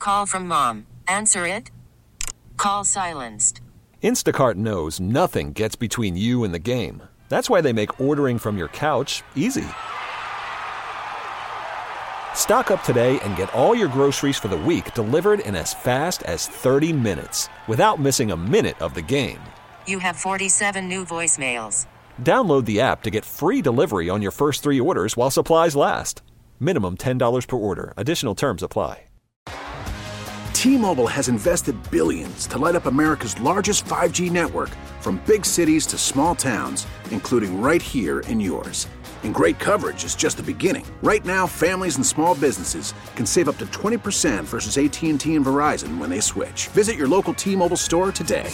Call from mom. Answer it. Call silenced. Instacart knows nothing gets between you and the game. That's why they make ordering from your couch easy. Stock up today and get all your groceries for the week delivered in as fast as 30 minutes without missing a minute of the game. You have 47 new voicemails. Download the app to get free delivery on your first 3 orders while supplies last. Minimum $10 per order. Additional terms apply. T-Mobile has invested billions to light up America's largest 5G network, from big cities to small towns, including right here in yours. And great coverage is just the beginning. Right now, families and small businesses can save up to 20% versus AT&T and Verizon when they switch. Visit your local T-Mobile store today.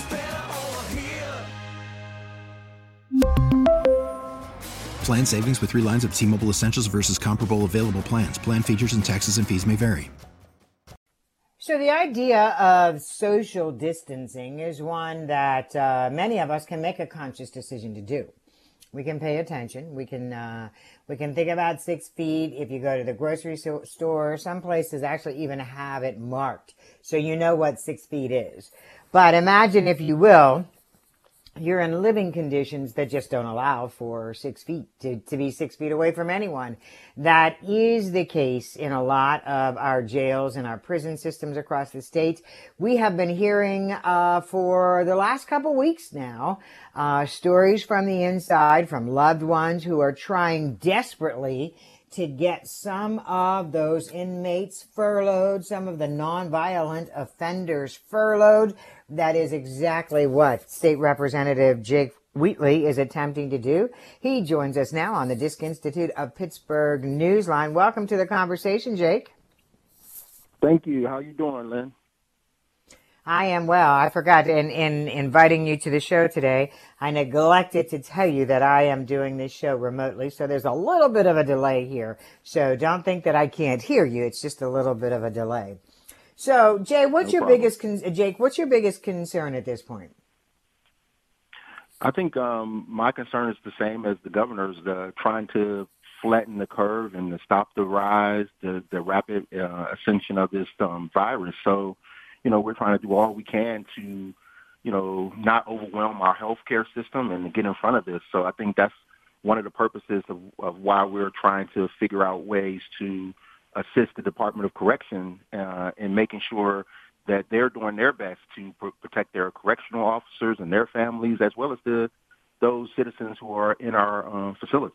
Plan savings with 3 lines of T-Mobile Essentials versus comparable available plans. Plan features and taxes and fees may vary. So the idea of social distancing is one that many of us can make a conscious decision to do. We can pay attention. We can think about 6 feet. If you go to the grocery store, some places actually even have it marked, so you know what 6 feet is. But imagine, if you will, you're in living conditions that just don't allow for 6 feet to be 6 feet away from anyone. That is the case in a lot of our jails and our prison systems across the state. We have been hearing for the last couple weeks now stories from the inside, from loved ones who are trying desperately to get some of those inmates furloughed, some of the nonviolent offenders furloughed. That is exactly what State Representative Jake Wheatley is attempting to do. He joins us now on the Disk Institute of Pittsburgh Newsline. Welcome to the conversation, Jake. Thank you. How you doing, Lynn? I am well. I forgot in inviting you to the show today, I neglected to tell you that I am doing this show remotely, so there's a little bit of a delay here. So don't think that I can't hear you. It's just a little bit of a delay. So, Jay, what's your biggest concern at this point? I think my concern is the same as the governor's, trying to flatten the curve and to stop the rise, the rapid ascension of this virus. So, we're trying to do all we can to, not overwhelm our healthcare system and to get in front of this. So I think that's one of the purposes of why we're trying to figure out ways to assist the Department of Correction in making sure that they're doing their best to protect their correctional officers and their families, as well as those citizens who are in our facilities.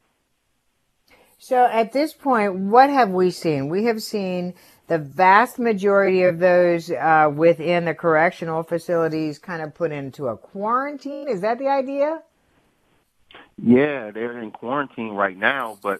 So at this point, what have we seen? We have seen the vast majority of those within the correctional facilities kind of put into a quarantine. Is that the idea? Yeah, they're in quarantine right now, but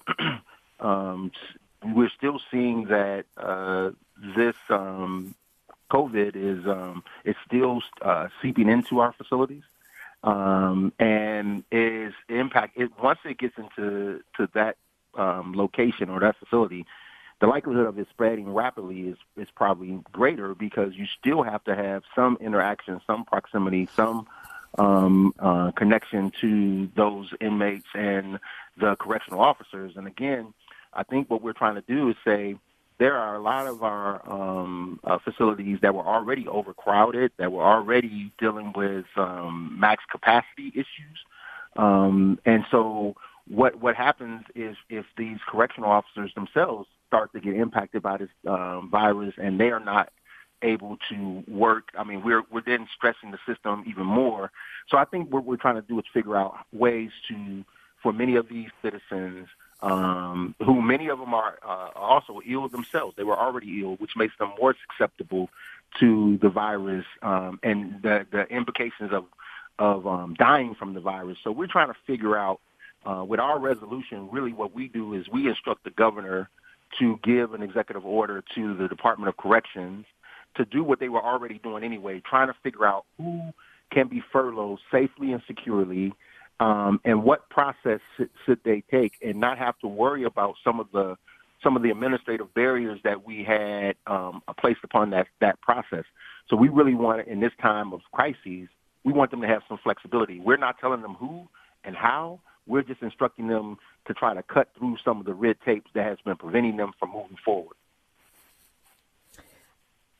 we're still seeing that this COVID is still seeping into our facilities, and is once it gets into that location or that facility, the likelihood of it spreading rapidly is probably greater, because you still have to have some interaction, some proximity, some connection to those inmates and the correctional officers. And again, I think what we're trying to do is say there are a lot of our facilities that were already overcrowded, that were already dealing with max capacity issues. And so what happens is, if these correctional officers themselves start to get impacted by this virus and they are not able to work, I mean, we're then stressing the system even more. So I think what we're trying to do is figure out ways for many of these citizens, who many of them are also ill themselves. They were already ill, which makes them more susceptible to the virus and the implications of dying from the virus. So we're trying to figure out, with our resolution, really what we do is we instruct the governor to give an executive order to the Department of Corrections to do what they were already doing anyway, trying to figure out who can be furloughed safely and securely, and what process should they take, and not have to worry about some of the administrative barriers that we had placed upon that process. So we really want, in this time of crises, we want them to have some flexibility. We're not telling them who and how. We're just instructing them to try to cut through some of the red tape that has been preventing them from moving forward.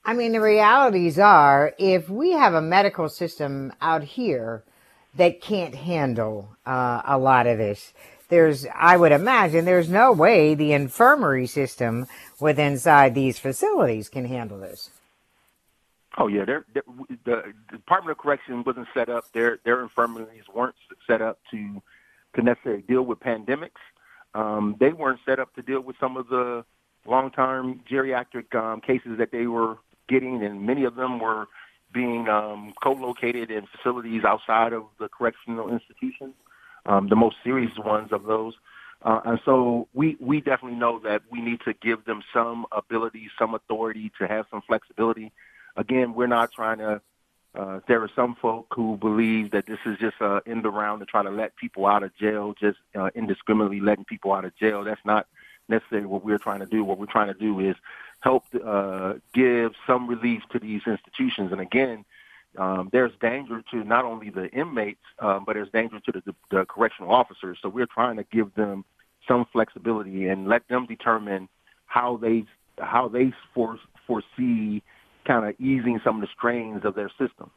I mean, the realities are, if we have a medical system out here that can't handle a lot of this, I would imagine there's no way the infirmary system within inside these facilities can handle this. Oh yeah, the Department of Corrections wasn't set up. Their infirmaries weren't set up to necessarily deal with pandemics. They weren't set up to deal with some of the long-term geriatric cases that they were getting, and many of them were being co-located in facilities outside of the correctional institutions, the most serious ones of those. And so we definitely know that we need to give them some ability, some authority to have some flexibility. Again, we're not trying to there are some folk who believe that this is just an end around to try to let people out of jail, just indiscriminately letting people out of jail. That's not necessarily what we're trying to do. What we're trying to do is help give some relief to these institutions. And again, there's danger to not only the inmates, but there's danger to the correctional officers. So we're trying to give them some flexibility and let them determine how they foresee kind of easing some of the strains of their system.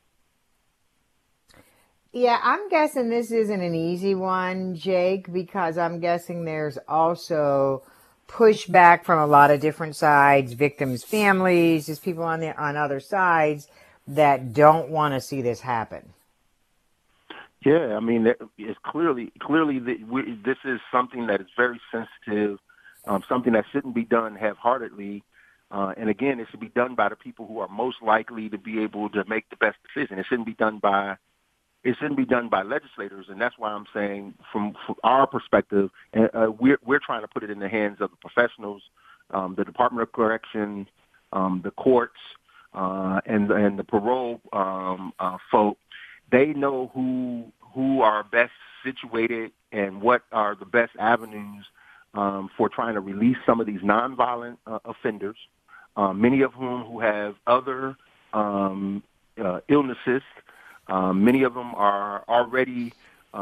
Yeah, I'm guessing this isn't an easy one, Jake, because I'm guessing there's also pushback from a lot of different sides, victims' families, just people on other sides that don't want to see this happen. Yeah, I mean, it's clearly this is something that is very sensitive, something that shouldn't be done half-heartedly. And again, it should be done by the people who are most likely to be able to make the best decision. It shouldn't be done by legislators, and that's why I'm saying, from our perspective, we're trying to put it in the hands of the professionals, the Department of Correction, the courts, and the parole folk. They know who are best situated and what are the best avenues for trying to release some of these nonviolent offenders. Many of whom who have other illnesses. Many of them are already,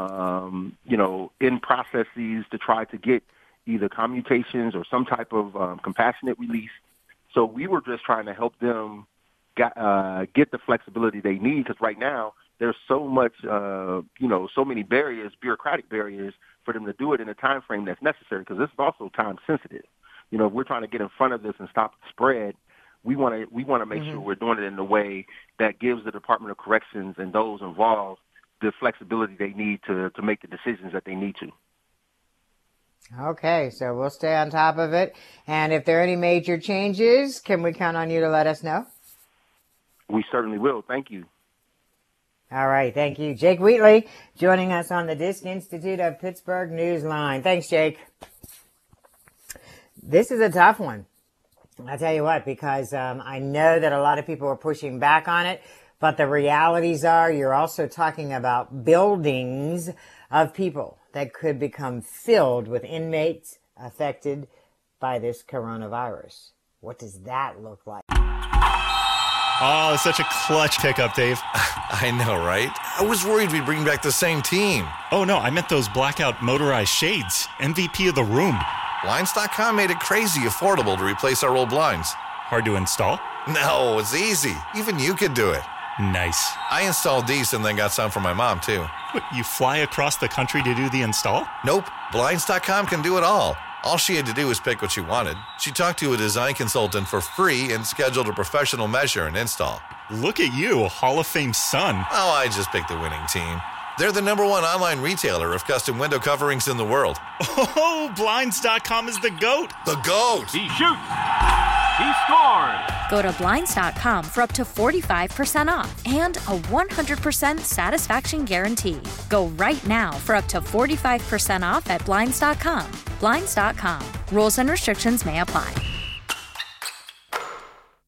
in processes to try to get either commutations or some type of compassionate release. So we were just trying to help them get the flexibility they need, because right now there's so much, so many barriers, bureaucratic barriers, for them to do it in a time frame that's necessary, because this is also time sensitive. If we're trying to get in front of this and stop the spread, we want to make sure we're doing it in a way that gives the Department of Corrections and those involved the flexibility they need to make the decisions that they need to. Okay, so we'll stay on top of it. And if there are any major changes, can we count on you to let us know? We certainly will. Thank you. All right, thank you. Jake Wheatley joining us on the Disc Institute of Pittsburgh Newsline. Thanks, Jake. This is a tough one. I'll tell you what, because I know that a lot of people are pushing back on it, but the realities are you're also talking about buildings of people that could become filled with inmates affected by this coronavirus. What does that look like? Oh, it's such a clutch pickup, Dave. I know, right? I was worried we'd bring back the same team. Oh, no, I meant those blackout motorized shades. MVP of the room. Blinds.com made it crazy affordable to replace our old blinds. Hard to install? No, it's easy. Even you could do it. Nice. I installed these and then got some for my mom, too. What, you fly across the country to do the install? Nope. Blinds.com can do it all. All she had to do was pick what she wanted. She talked to a design consultant for free and scheduled a professional measure and install. Look at you, a Hall of Fame son. Oh, I just picked the winning team. They're the #1 online retailer of custom window coverings in the world. Oh, Blinds.com is the GOAT. The GOAT! He shoots! He scores! Go to Blinds.com for up to 45% off and a 100% satisfaction guarantee. Go right now for up to 45% off at Blinds.com. Blinds.com. Rules and restrictions may apply.